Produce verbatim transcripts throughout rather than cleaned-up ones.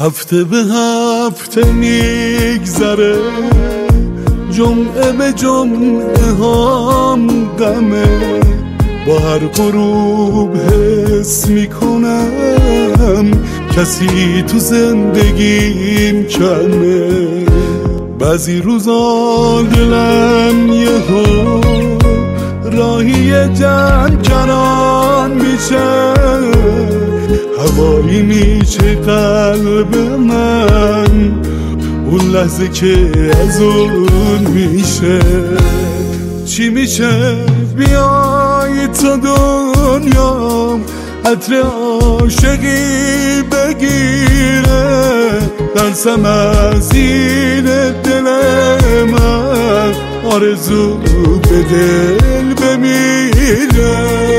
هفته به هفته میگذره، جمعه به جمعه هم غمه، با هر غروب حس میکنم کسی تو زندگیم کمه. بعضی روزا دلم یهو راهی جنگ کنان میشه، هوایی میشه قلب من اون لحظه که از اون میشه. چی میشه بیای تا دنیام عطر عاشقی بگیره، ترسم از این دل من آرزو به دل بمیره.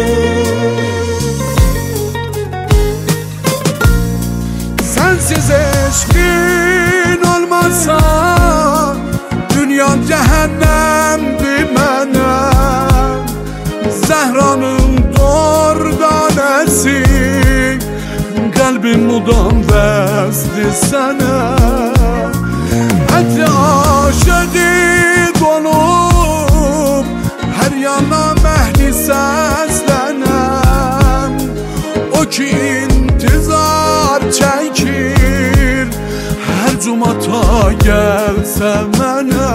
Sensiz eşkin olmazsa dünyam cehennemdi mənim. Zəhranın dordanəsi, qəlbim mudam bəzdi sənə. Ətri aşıqi dolub hər yana məhli səslənəm. O ki intizar çəkir hər cuma ta gəlsə mənə.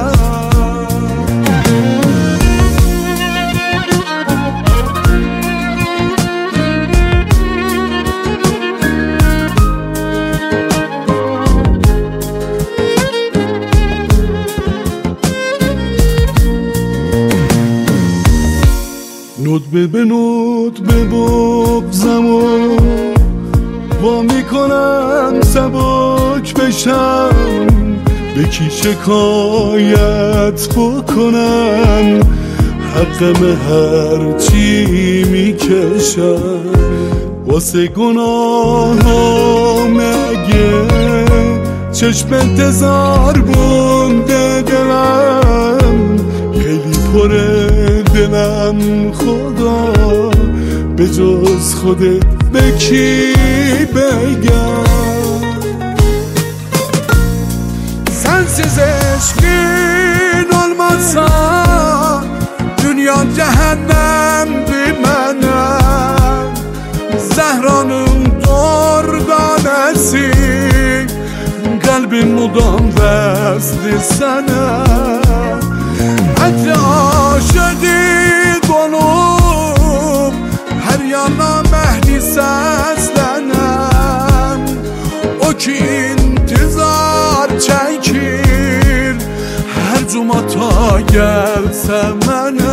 ندبه به ندبه بغزم و وا میکنم سبک بشم، به کی شکایت بکنم حقم هرچی میکشم. واسه گناهام اگه چشم انتظار بونده دلم، خیلی پره دلم خدا به جز خودت به کی بگم. Sensiz eşkin olmazsa dünyam cehennemdi mənim. Zəhranın dordanəsi, qəlbim mudam bəzdi sənə. Ətri aşıqi dolub hər yana məhli səslənəm. O ki intizar çəkir hər cuma ta gəlsə mənə.